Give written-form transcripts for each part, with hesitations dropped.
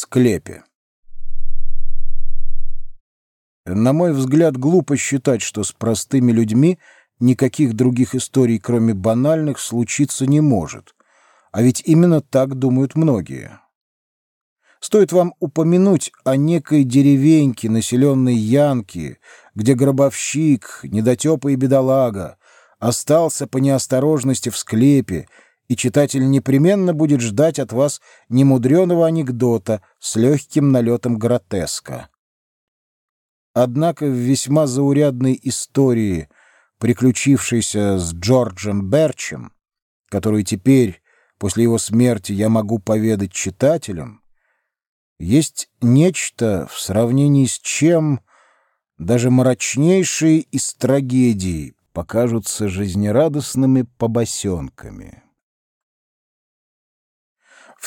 склепе. На мой взгляд, глупо считать, что с простыми людьми никаких других историй, кроме банальных, случиться не может. А ведь именно так думают многие. Стоит вам упомянуть о некой деревеньке, населенной янки, где гробовщик, недотепа и бедолага, остался по неосторожности в склепе, и читатель непременно будет ждать от вас немудреного анекдота с легким налетом гротеска. Однако в весьма заурядной истории, приключившейся с Джорджем Берчем, которую теперь, после его смерти, я могу поведать читателям, есть нечто, в сравнении с чем даже мрачнейшие из трагедий покажутся жизнерадостными побосенками. В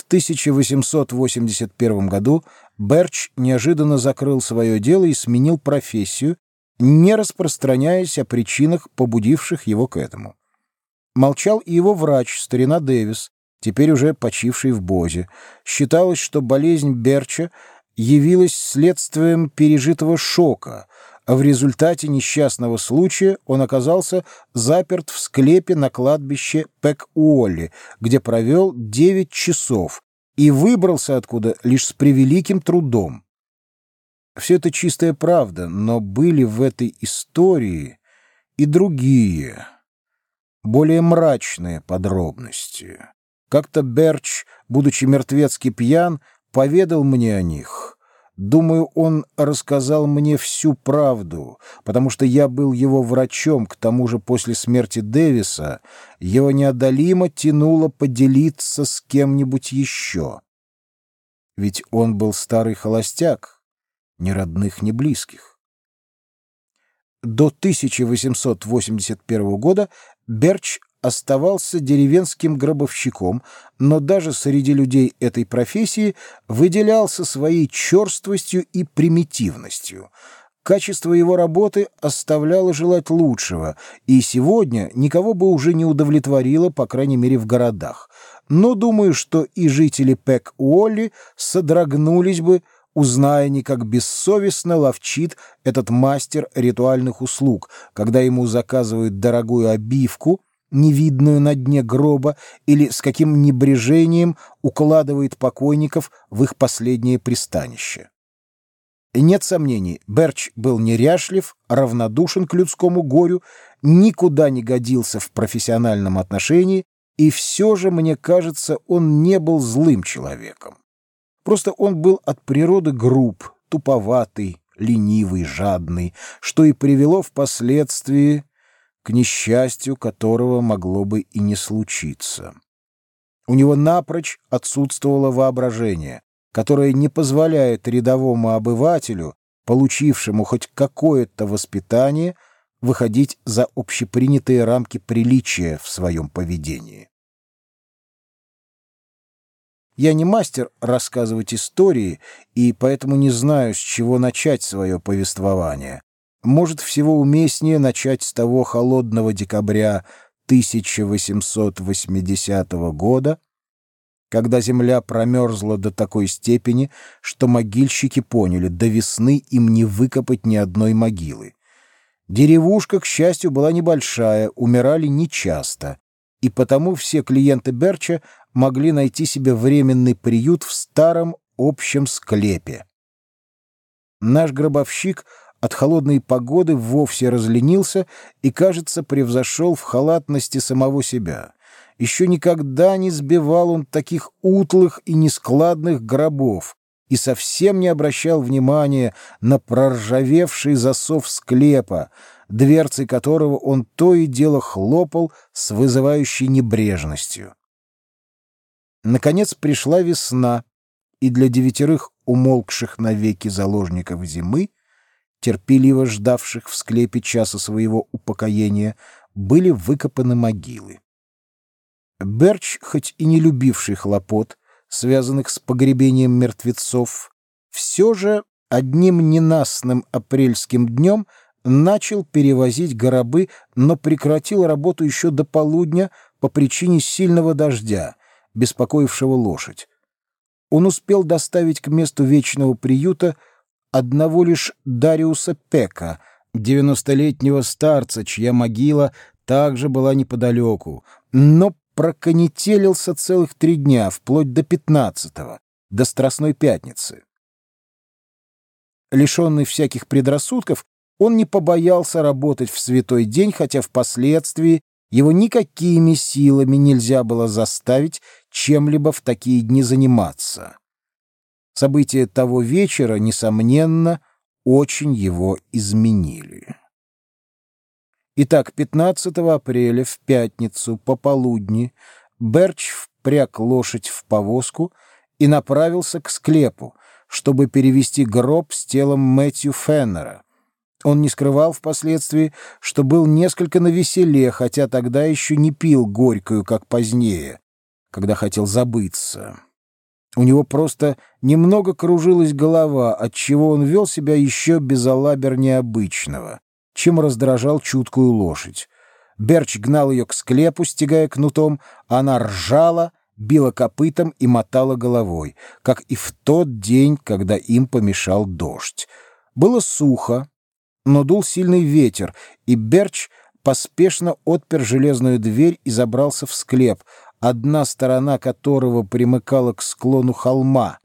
1881 году Берч неожиданно закрыл свое дело и сменил профессию, не распространяясь о причинах, побудивших его к этому. Молчал и его врач, старина Дэвис, теперь уже почивший в Бозе. Считалось, что болезнь Берча явилась следствием пережитого шока, а в результате несчастного случая он оказался заперт в склепе на кладбище Пек-Уолли, где провел 9 часов и выбрался откуда лишь с превеликим трудом. Все это чистая правда, но были в этой истории и другие, более мрачные подробности. Как-то Берч, будучи мертвецки пьян, поведал мне о них. Думаю, он рассказал мне всю правду, потому что я был его врачом, к тому же после смерти Дэвиса его неодолимо тянуло поделиться с кем-нибудь еще. Ведь он был старый холостяк, ни родных, ни близких. До 1881 года Берч оставался деревенским гробовщиком, но даже среди людей этой профессии выделялся своей черствостью и примитивностью. Качество его работы оставляло желать лучшего, и сегодня никого бы уже не удовлетворило, по крайней мере, в городах. Но думаю, что и жители Пек-Уолли содрогнулись бы, узная, не как бессовестно ловчит этот мастер ритуальных услуг, когда ему заказывают дорогую обивку, невидную на дне гроба, или с каким небрежением укладывает покойников в их последнее пристанище. И нет сомнений, Берч был неряшлив, равнодушен к людскому горю, никуда не годился в профессиональном отношении, и все же, мне кажется, он не был злым человеком. Просто он был от природы груб, туповатый, ленивый, жадный, что и привело впоследствии к несчастью, которого могло бы и не случиться. У него напрочь отсутствовало воображение, которое не позволяет рядовому обывателю, получившему хоть какое-то воспитание, выходить за общепринятые рамки приличия в своем поведении. Я не мастер рассказывать истории, и поэтому не знаю, с чего начать свое повествование. Может, всего уместнее начать с того холодного декабря 1880 года, когда земля промерзла до такой степени, что могильщики поняли, до весны им не выкопать ни одной могилы. Деревушка, к счастью, была небольшая, умирали нечасто, и потому все клиенты Берча могли найти себе временный приют в старом общем склепе. Наш гробовщик от холодной погоды вовсе разленился и, кажется, превзошел в халатности самого себя. Еще никогда не сбивал он таких утлых и нескладных гробов и совсем не обращал внимания на проржавевший засов склепа, дверцей которого он то и дело хлопал с вызывающей небрежностью. Наконец пришла весна, и для 9 умолкших навеки заложников зимы, терпеливо ждавших в склепе часа своего упокоения, были выкопаны могилы. Берч, хоть и не любивший хлопот, связанных с погребением мертвецов, все же одним ненастным апрельским днем начал перевозить гробы, но прекратил работу еще до полудня по причине сильного дождя, беспокоившего лошадь. Он успел доставить к месту вечного приюта одного лишь Дариуса Пека, 90-летнего старца, чья могила также была неподалеку, но проконетелился целых 3 дня, вплоть до 15-го, до Страстной Пятницы. Лишенный всяких предрассудков, он не побоялся работать в святой день, хотя впоследствии его никакими силами нельзя было заставить чем-либо в такие дни заниматься. События того вечера, несомненно, очень его изменили. Итак, 15 апреля в пятницу пополудни Берч впряг лошадь в повозку и направился к склепу, чтобы перевести гроб с телом Мэтью Феннера. Он не скрывал впоследствии, что был несколько навеселе, хотя тогда еще не пил горькую, как позднее, когда хотел забыться. У него просто немного кружилась голова, отчего он вел себя еще безалабернее обычного, чем раздражал чуткую лошадь. Берч гнал ее к склепу, стягая кнутом, а она ржала, била копытом и мотала головой, как и в тот день, когда им помешал дождь. Было сухо, но дул сильный ветер, и Берч поспешно отпер железную дверь и забрался в склеп, одна сторона которого примыкала к склону холма.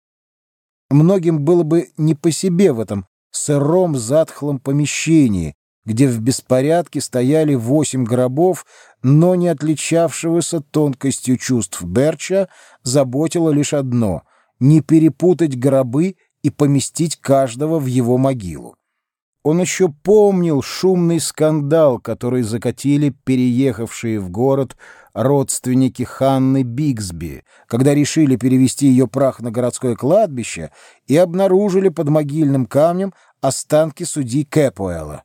Многим было бы не по себе в этом сыром затхлом помещении, где в беспорядке стояли 8 гробов, но не отличавшегося тонкостью чувств Берча заботило лишь одно — не перепутать гробы и поместить каждого в его могилу. Он еще помнил шумный скандал, который закатили переехавшие в город родственники Ханны Бигсби, когда решили перевести ее прах на городское кладбище и обнаружили под могильным камнем останки судьи Кэпуэлла.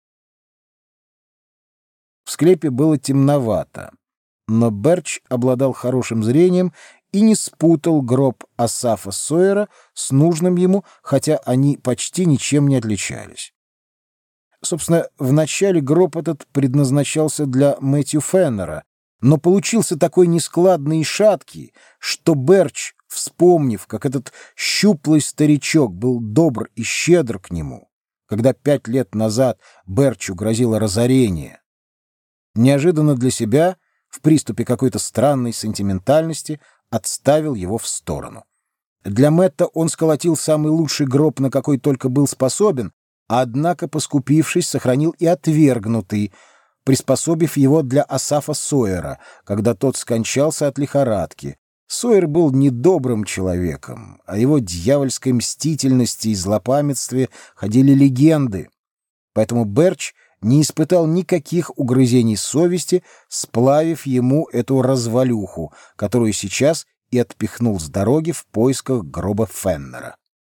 В склепе было темновато, но Берч обладал хорошим зрением и не спутал гроб Асафа Сойера с нужным ему, хотя они почти ничем не отличались. Собственно, вначале гроб этот предназначался для Мэтью Феннера, но получился такой нескладный и шаткий, что Берч, вспомнив, как этот щуплый старичок был добр и щедр к нему, когда 5 лет назад Берчу грозило разорение, неожиданно для себя, в приступе какой-то странной сентиментальности, отставил его в сторону. Для Мэтта он сколотил самый лучший гроб, на какой только был способен, однако, поскупившись, сохранил и отвергнутый, приспособив его для Асафа Сойера, когда тот скончался от лихорадки. Сойер был недобрым человеком, о его дьявольской мстительности и злопамятстве ходили легенды, поэтому Берч не испытал никаких угрызений совести, сплавив ему эту развалюху, которую сейчас и отпихнул с дороги в поисках гроба Феннера.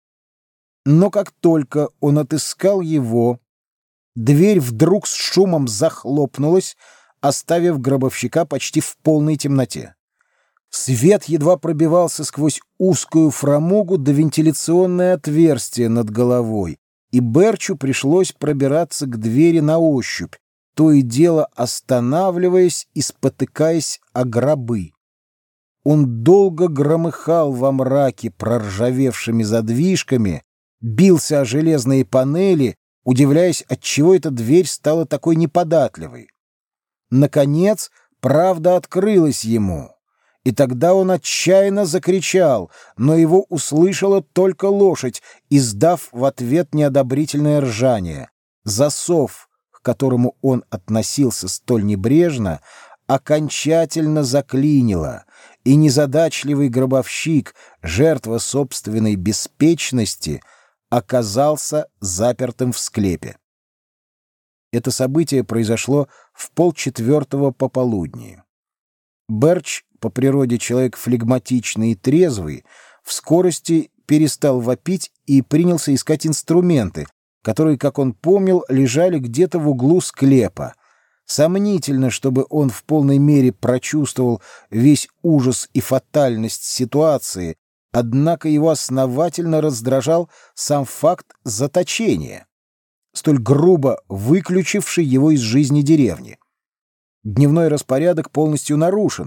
Но как только он отыскал его, дверь вдруг с шумом захлопнулась, оставив гробовщика почти в полной темноте. Свет едва пробивался сквозь узкую фрамугу до вентиляционное отверстие над головой, и Берчу пришлось пробираться к двери на ощупь, то и дело останавливаясь и спотыкаясь о гробы. Он долго громыхал во мраке проржавевшими задвижками, бился о железные панели, удивляясь, отчего эта дверь стала такой неподатливой. Наконец, правда открылась ему, и тогда он отчаянно закричал, но его услышала только лошадь, издав в ответ неодобрительное ржание. Засов, к которому он относился столь небрежно, окончательно заклинило, и незадачливый гробовщик, жертва собственной беспечности, оказался запертым в склепе. Это событие произошло в 3:30 пополудни. Берч, по природе человек флегматичный и трезвый, в скорости перестал вопить и принялся искать инструменты, которые, как он помнил, лежали где-то в углу склепа. Сомнительно, чтобы он в полной мере прочувствовал весь ужас и фатальность ситуации, однако его основательно раздражал сам факт заточения, столь грубо выключивший его из жизни деревни. Дневной распорядок полностью нарушен,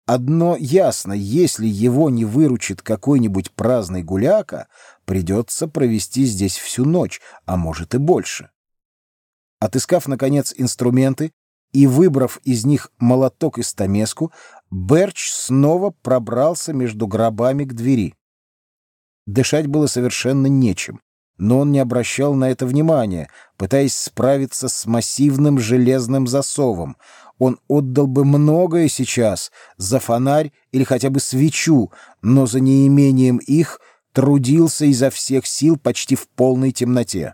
Одно ясно: если его не выручит какой-нибудь праздный гуляка, придется провести здесь всю ночь, а может и больше. Отыскав, наконец, инструменты и выбрав из них молоток и стамеску, Берч снова пробрался между гробами к двери. Дышать было совершенно нечем, но он не обращал на это внимания, пытаясь справиться с массивным железным засовом. Он отдал бы многое сейчас за фонарь или хотя бы свечу, но за неимением их трудился изо всех сил почти в полной темноте.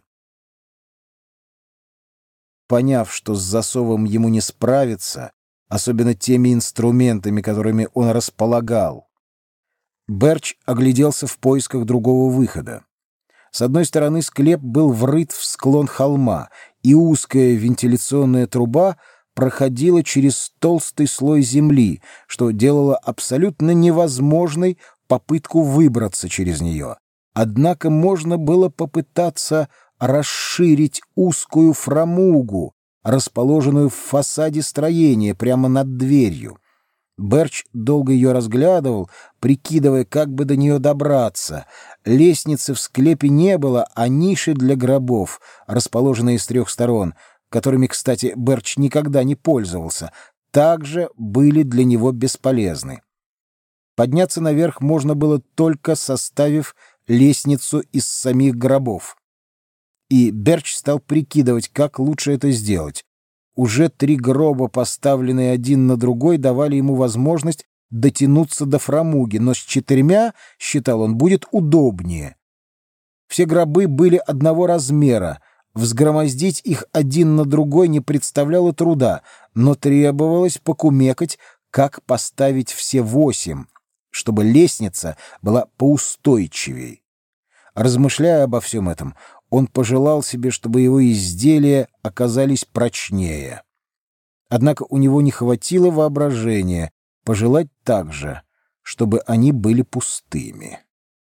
Поняв, что с засовом ему не справиться, особенно теми инструментами, которыми он располагал, Берч огляделся в поисках другого выхода. С одной стороны склеп был врыт в склон холма, и узкая вентиляционная труба проходила через толстый слой земли, что делало абсолютно невозможной попытку выбраться через нее. Однако можно было попытаться расширить узкую фрамугу, расположенную в фасаде строения прямо над дверью. Берч долго ее разглядывал, прикидывая, как бы до нее добраться. Лестницы в склепе не было, а ниши для гробов, расположенные с 3 сторон, которыми, кстати, Берч никогда не пользовался, также были для него бесполезны. Подняться наверх можно было только составив лестницу из самих гробов. И Берч стал прикидывать, как лучше это сделать. Уже 3 гроба, поставленные один на другой, давали ему возможность дотянуться до фрамуги, но с 4, считал он, будет удобнее. Все гробы были одного размера, взгромоздить их один на другой не представляло труда, но требовалось покумекать, как поставить все 8, чтобы лестница была поустойчивей. Размышляя обо всем этом, он пожелал себе, чтобы его изделия оказались прочнее. Однако у него не хватило воображения пожелать также, чтобы они были пустыми.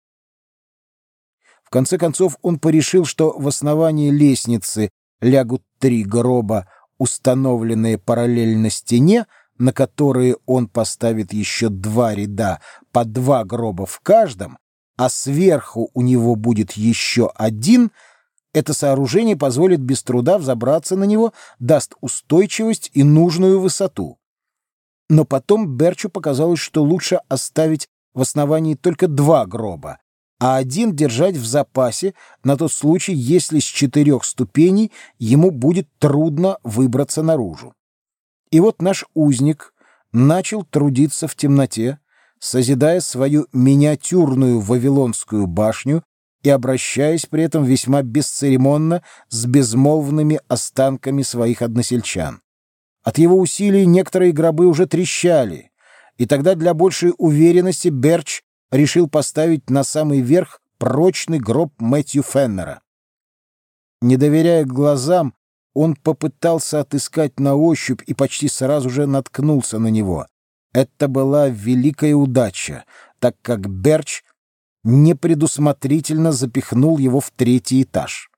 В конце концов он порешил, что в основании лестницы лягут 3 гроба, установленные параллельно стене, на которые он поставит еще 2 ряда, по 2 гроба в каждом, а сверху у него будет еще 1. Это сооружение позволит без труда взобраться на него, даст устойчивость и нужную высоту. Но потом Берчу показалось, что лучше оставить в основании только 2 гроба, а 1 держать в запасе на тот случай, если с 4 ступеней ему будет трудно выбраться наружу. И вот наш узник начал трудиться в темноте, созидая свою миниатюрную вавилонскую башню и обращаясь при этом весьма бесцеремонно с безмолвными останками своих односельчан. От его усилий некоторые гробы уже трещали, и тогда для большей уверенности Берч решил поставить на самый верх прочный гроб Мэтью Феннера. Не доверяя глазам, он попытался отыскать на ощупь и почти сразу же наткнулся на него. Это была великая удача, так как Берч непредусмотрительно запихнул его в 3-й этаж.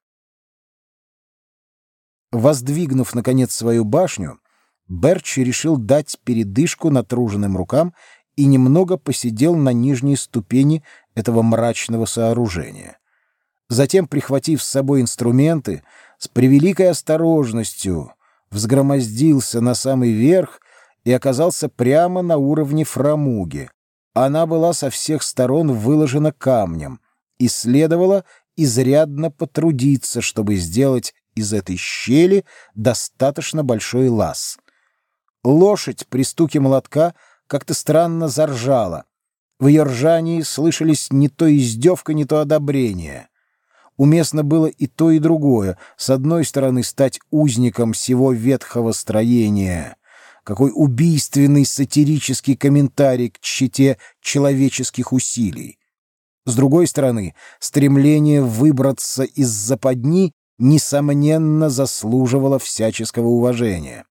Воздвигнув, наконец, свою башню, Берч решил дать передышку натруженным рукам и немного посидел на нижней ступени этого мрачного сооружения. Затем, прихватив с собой инструменты, с превеликой осторожностью взгромоздился на самый верх и оказался прямо на уровне фрамуги. Она была со всех сторон выложена камнем, и следовало изрядно потрудиться, чтобы сделать из этой щели достаточно большой лаз. Лошадь при стуке молотка как-то странно заржала. В ее ржании слышались не то издевка, не то одобрение. Уместно было и то, и другое. С одной стороны, стать узником сего ветхого строения. Какой убийственный сатирический комментарий к тщете человеческих усилий. С другой стороны, стремление выбраться из западни несомненно заслуживало всяческого уважения.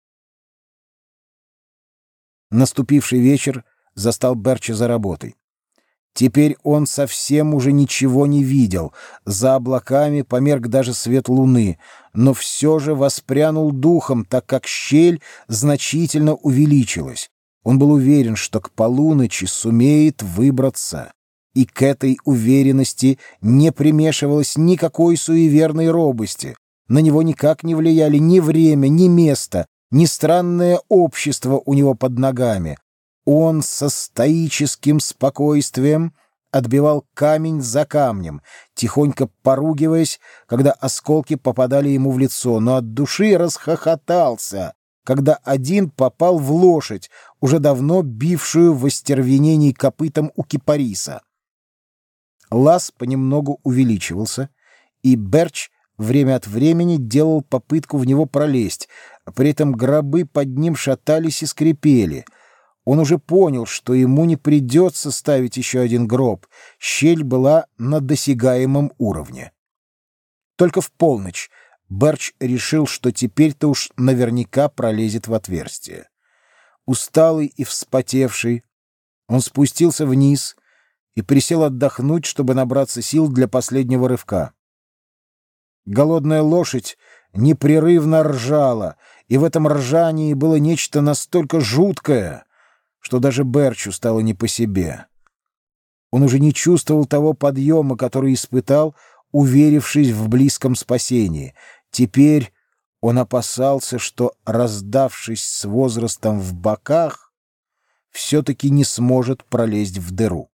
Наступивший вечер застал Берча за работой. Теперь он совсем уже ничего не видел. За облаками померк даже свет луны, но все же воспрянул духом, так как щель значительно увеличилась. Он был уверен, что к полуночи сумеет выбраться, и к этой уверенности не примешивалось никакой суеверной робости. На него никак не влияли ни время, ни место, ни странное общество у него под ногами. Он со стоическим спокойствием отбивал камень за камнем, тихонько поругиваясь, когда осколки попадали ему в лицо, но от души расхохотался, когда один попал в лошадь, уже давно бившую в остервенении копытом у кипариса. Лаз понемногу увеличивался, и Берч время от времени делал попытку в него пролезть, при этом гробы под ним шатались и скрипели. Он уже понял, что ему не придется ставить еще один гроб, щель была на досягаемом уровне. Только в полночь Берч решил, что теперь-то уж наверняка пролезет в отверстие. Усталый и вспотевший, он спустился вниз и присел отдохнуть, чтобы набраться сил для последнего рывка. Голодная лошадь непрерывно ржала, и в этом ржании было нечто настолько жуткое, что даже Берчу стало не по себе. Он уже не чувствовал того подъема, который испытал, уверившись в близком спасении. Теперь он опасался, что, раздавшись с возрастом в боках, все-таки не сможет пролезть в дыру.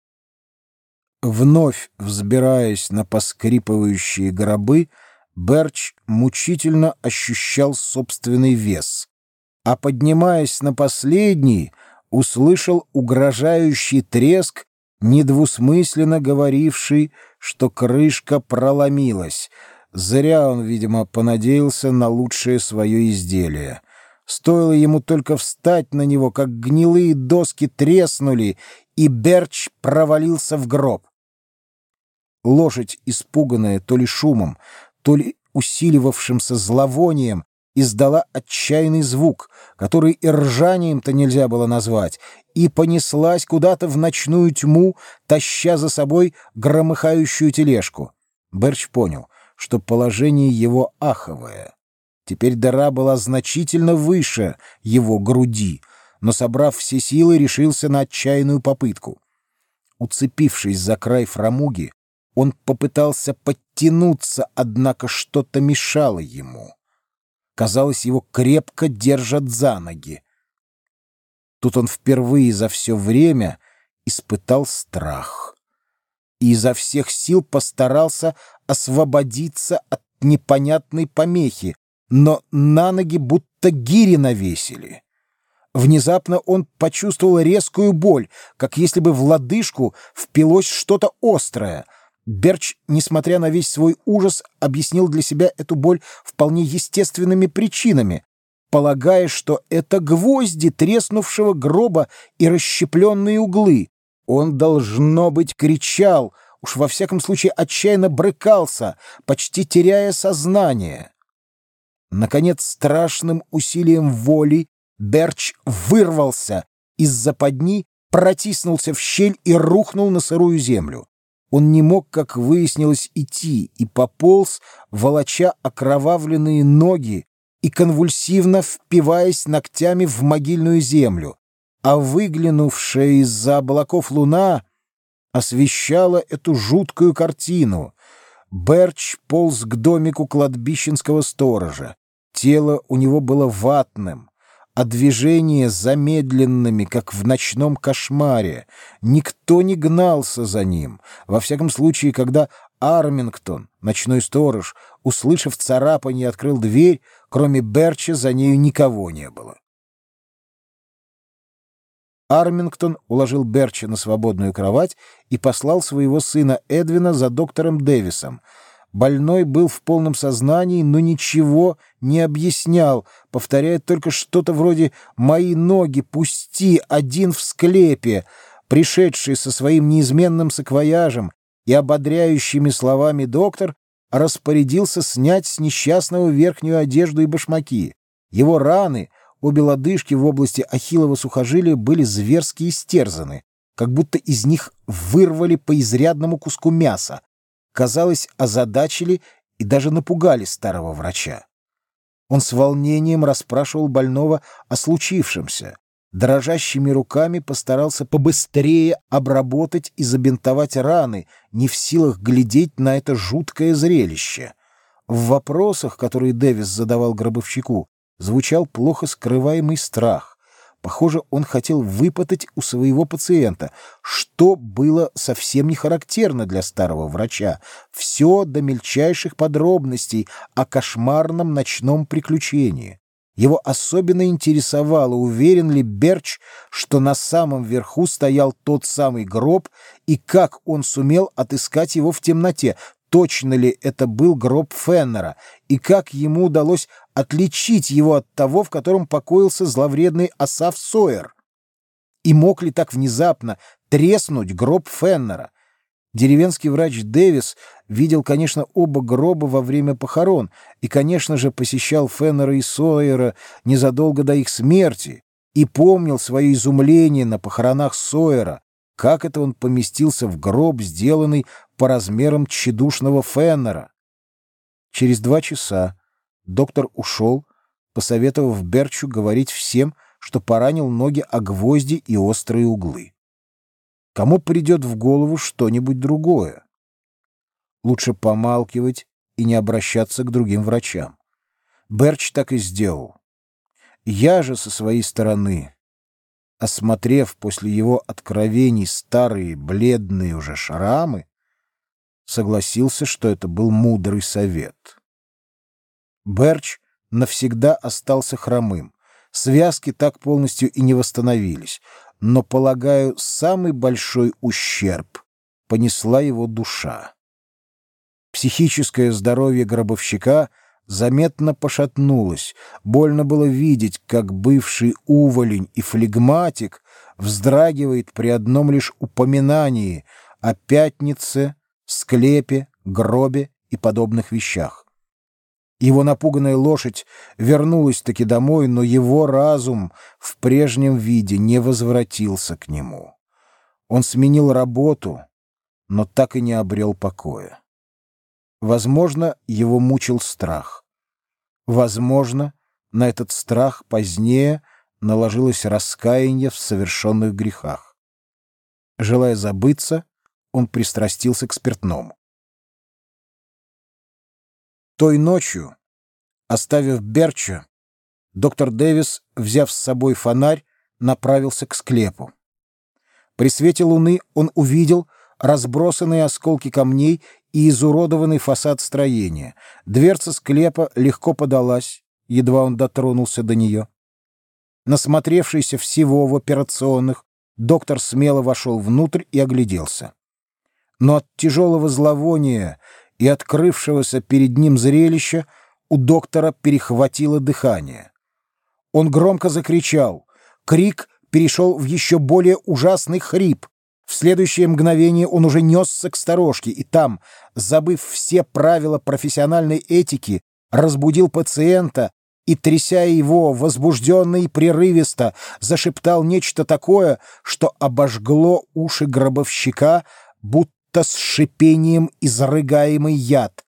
Вновь взбираясь на поскрипывающие гробы, Берч мучительно ощущал собственный вес, а, поднимаясь на последний, услышал угрожающий треск, недвусмысленно говоривший, что крышка проломилась. Зря он, видимо, понадеялся на лучшее свое изделие. Стоило ему только встать на него, как гнилые доски треснули, и Берч провалился в гроб. Лошадь, испуганная то ли шумом, то ли усиливавшимся зловонием, издала отчаянный звук, который и ржанием-то нельзя было назвать, и понеслась куда-то в ночную тьму, таща за собой громыхающую тележку. Берч понял, что положение его аховое. Теперь дыра была значительно выше его груди, но, собрав все силы, решился на отчаянную попытку. Уцепившись за край фрамуги, он попытался подтянуться, однако что-то мешало ему. Казалось, его крепко держат за ноги. Тут он впервые за все время испытал страх и изо всех сил постарался освободиться от непонятной помехи, но на ноги будто гири навесили. Внезапно он почувствовал резкую боль, как если бы в лодыжку впилось что-то острое. Берч, несмотря на весь свой ужас, объяснил для себя эту боль вполне естественными причинами, полагая, что это гвозди треснувшего гроба и расщепленные углы. Он, должно быть, кричал, уж во всяком случае отчаянно брыкался, почти теряя сознание. Наконец, страшным усилием воли Берч вырвался из западни, протиснулся в щель и рухнул на сырую землю. Он не мог, как выяснилось, идти и пополз, волоча окровавленные ноги и конвульсивно впиваясь ногтями в могильную землю, а выглянувшая из-за облаков луна освещала эту жуткую картину. Берч полз к домику кладбищенского сторожа. Тело у него было ватным, а движения замедленными, как в ночном кошмаре. Никто не гнался за ним. Во всяком случае, когда Армингтон, ночной сторож, услышав царапанье, открыл дверь, кроме Берча за нею никого не было. Армингтон уложил Берча на свободную кровать и послал своего сына Эдвина за доктором Дэвисом. Больной был в полном сознании, но ничего не объяснял, повторяя только что-то вроде «мои ноги, пусти, один в склепе». Пришедший со своим неизменным саквояжем и ободряющими словами доктор распорядился снять с несчастного верхнюю одежду и башмаки. Его раны, обе лодыжки в области ахиллова сухожилия, были зверски истерзаны, как будто из них вырвали по изрядному куску мяса. Казалось, озадачили и даже напугали старого врача. Он с волнением расспрашивал больного о случившемся. Дрожащими руками постарался побыстрее обработать и забинтовать раны, не в силах глядеть на это жуткое зрелище. В вопросах, которые Дэвис задавал гробовщику, звучал плохо скрываемый страх. Похоже, он хотел выпытать у своего пациента, что было совсем не характерно для старого врача. Все до мельчайших подробностей о кошмарном ночном приключении. Его особенно интересовало, уверен ли Берч, что на самом верху стоял тот самый гроб, и как он сумел отыскать его в темноте, точно ли это был гроб Феннера, и как ему удалось отличить его от того, в котором покоился зловредный Асаф Сойер. И мог ли так внезапно треснуть гроб Феннера? Деревенский врач Дэвис видел, конечно, оба гроба во время похорон и, конечно же, посещал Феннера и Сойера незадолго до их смерти и помнил свое изумление на похоронах Сойера, как это он поместился в гроб, сделанный по размерам тщедушного Феннера. Через 2 часа доктор ушел, посоветовав Берчу говорить всем, что поранил ноги о гвозди и острые углы. Кому придет в голову что-нибудь другое? Лучше помалкивать и не обращаться к другим врачам. Берч так и сделал. Я же со своей стороны, осмотрев после его откровений старые бледные уже шрамы, согласился, что это был мудрый совет. Берч навсегда остался хромым. Связки так полностью и не восстановились, но, полагаю, самый большой ущерб понесла его душа. Психическое здоровье гробовщика заметно пошатнулось. Больно было видеть, как бывший уволень и флегматик вздрагивает при одном лишь упоминании о пятнице, склепе, гробе и подобных вещах. Его напуганная лошадь вернулась-таки домой, но его разум в прежнем виде не возвратился к нему. Он сменил работу, но так и не обрел покоя. Возможно, его мучил страх. Возможно, на этот страх позднее наложилось раскаяние в совершенных грехах. Желая забыться, он пристрастился к спиртному. Той ночью, оставив Берча, доктор Дэвис, взяв с собой фонарь, направился к склепу. При свете луны он увидел разбросанные осколки камней и изуродованный фасад строения. Дверца склепа легко подалась, едва он дотронулся до нее. Насмотревшийся всего в операционных, доктор смело вошел внутрь и огляделся. Но от тяжелого зловония и открывшегося перед ним зрелища у доктора перехватило дыхание. Он громко закричал. Крик перешел в еще более ужасный хрип. В следующее мгновение он уже несся к сторожке, и там, забыв все правила профессиональной этики, разбудил пациента и, тряся его возбужденно и прерывисто, зашептал нечто такое, что обожгло уши гробовщика, будто с шипением изрыгаемый яд.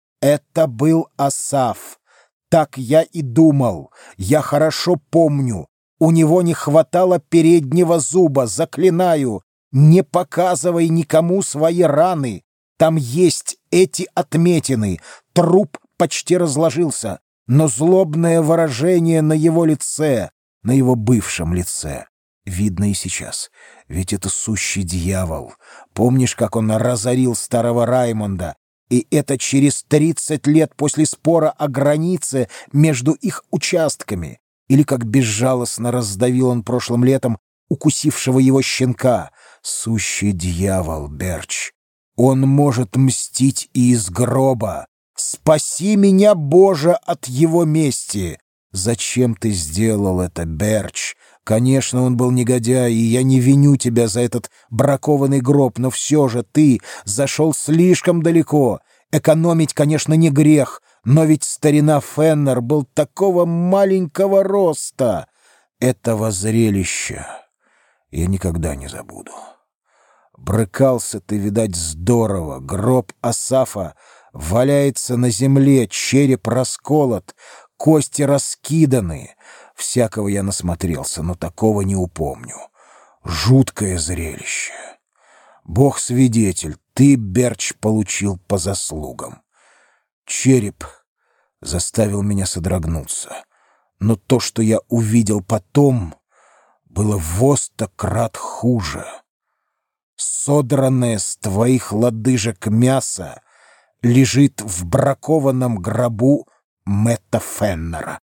Это был Асаф. Так я и думал. Я хорошо помню. У него не хватало переднего зуба. Заклинаю, не показывай никому свои раны. Там есть эти отметины. Труп почти разложился, но злобное выражение на его лице, на его бывшем лице, видно и сейчас. Ведь это сущий дьявол. Помнишь, как он разорил старого Раймонда? И это через 30 лет после спора о границе между их участками. Или как безжалостно раздавил он прошлым летом укусившего его щенка. Сущий дьявол, Берч. Он может мстить и из гроба. Спаси меня, Боже, от его мести. Зачем ты сделал это, Берч? Конечно, он был негодяй, и я не виню тебя за этот бракованный гроб, но все же ты зашел слишком далеко. Экономить, конечно, не грех, но ведь старина Феннер был такого маленького роста. Этого зрелища я никогда не забуду. Брыкался ты, видать, здорово. Гроб Асафа валяется на земле, череп расколот, кости раскиданы. Всякого я насмотрелся, но такого не упомню. Жуткое зрелище. Бог свидетель, ты, Берч, получил по заслугам. Череп заставил меня содрогнуться. Но то, что я увидел потом, было во 100 крат хуже. Содранное с твоих лодыжек мясо лежит в бракованном гробу Мэтта Феннера.